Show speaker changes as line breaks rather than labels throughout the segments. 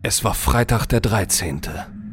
Es war Freitag der 13.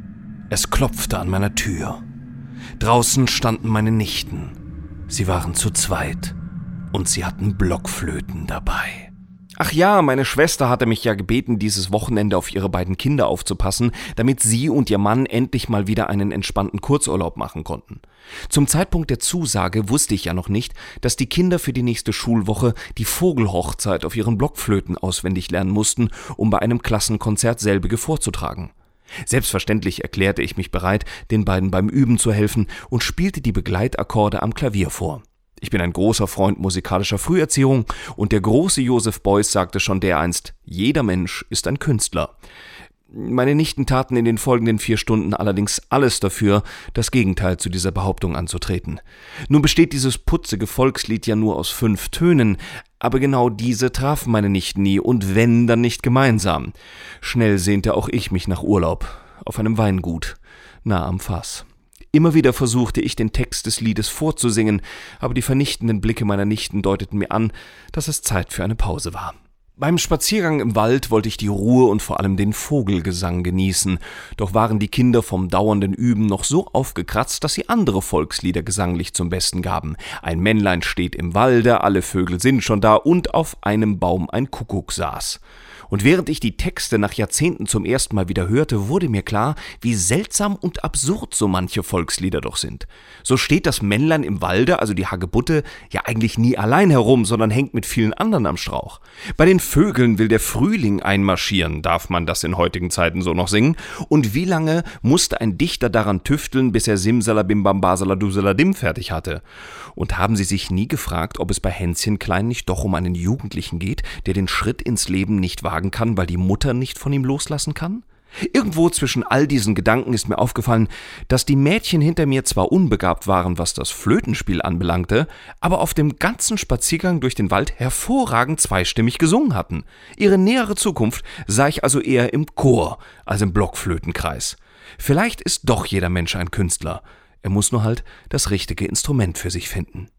Es klopfte an meiner Tür. Draußen standen meine Nichten. Sie waren zu zweit und sie hatten Blockflöten dabei. Ach ja, meine Schwester hatte mich ja gebeten, dieses Wochenende auf ihre beiden Kinder aufzupassen, damit sie und ihr Mann endlich mal wieder einen entspannten Kurzurlaub machen konnten. Zum Zeitpunkt der Zusage wusste ich ja noch nicht, dass die Kinder für die nächste Schulwoche die Vogelhochzeit auf ihren Blockflöten auswendig lernen mussten, um bei einem Klassenkonzert selbige vorzutragen. Selbstverständlich erklärte ich mich bereit, den beiden beim Üben zu helfen und spielte die Begleitakkorde am Klavier vor. Ich bin ein großer Freund musikalischer Früherziehung und der große Joseph Beuys sagte schon dereinst, jeder Mensch ist ein Künstler. Meine Nichten taten in den folgenden 4 Stunden allerdings alles dafür, das Gegenteil zu dieser Behauptung anzutreten. Nun besteht dieses putzige Volkslied ja nur aus 5 Tönen, aber genau diese trafen meine Nichten nie und wenn, dann nicht gemeinsam. Schnell sehnte auch ich mich nach Urlaub, auf einem Weingut, nah am Fass. Immer wieder versuchte ich, den Text des Liedes vorzusingen, aber die vernichtenden Blicke meiner Nichten deuteten mir an, dass es Zeit für eine Pause war. Beim Spaziergang im Wald wollte ich die Ruhe und vor allem den Vogelgesang genießen, doch waren die Kinder vom dauernden Üben noch so aufgekratzt, dass sie andere Volkslieder gesanglich zum Besten gaben. Ein Männlein steht im Walde, alle Vögel sind schon da und auf einem Baum ein Kuckuck saß. Und während ich die Texte nach Jahrzehnten zum ersten Mal wieder hörte, wurde mir klar, wie seltsam und absurd so manche Volkslieder doch sind. So steht das Männlein im Walde, also die Hagebutte, ja eigentlich nie allein herum, sondern hängt mit vielen anderen am Strauch. Bei den Vögeln will der Frühling einmarschieren, darf man das in heutigen Zeiten so noch singen? Und wie lange musste ein Dichter daran tüfteln, bis er Simsalabim-Bambasaladusaladim fertig hatte? Und haben Sie sich nie gefragt, ob es bei Hänschen Klein nicht doch um einen Jugendlichen geht, der den Schritt ins Leben nicht wagen kann, weil die Mutter nicht von ihm loslassen kann? Irgendwo zwischen all diesen Gedanken ist mir aufgefallen, dass die Mädchen hinter mir zwar unbegabt waren, was das Flötenspiel anbelangte, aber auf dem ganzen Spaziergang durch den Wald hervorragend zweistimmig gesungen hatten. Ihre nähere Zukunft sah ich also eher im Chor als im Blockflötenkreis. Vielleicht ist doch jeder Mensch ein Künstler. Er muss nur halt das richtige Instrument für sich finden.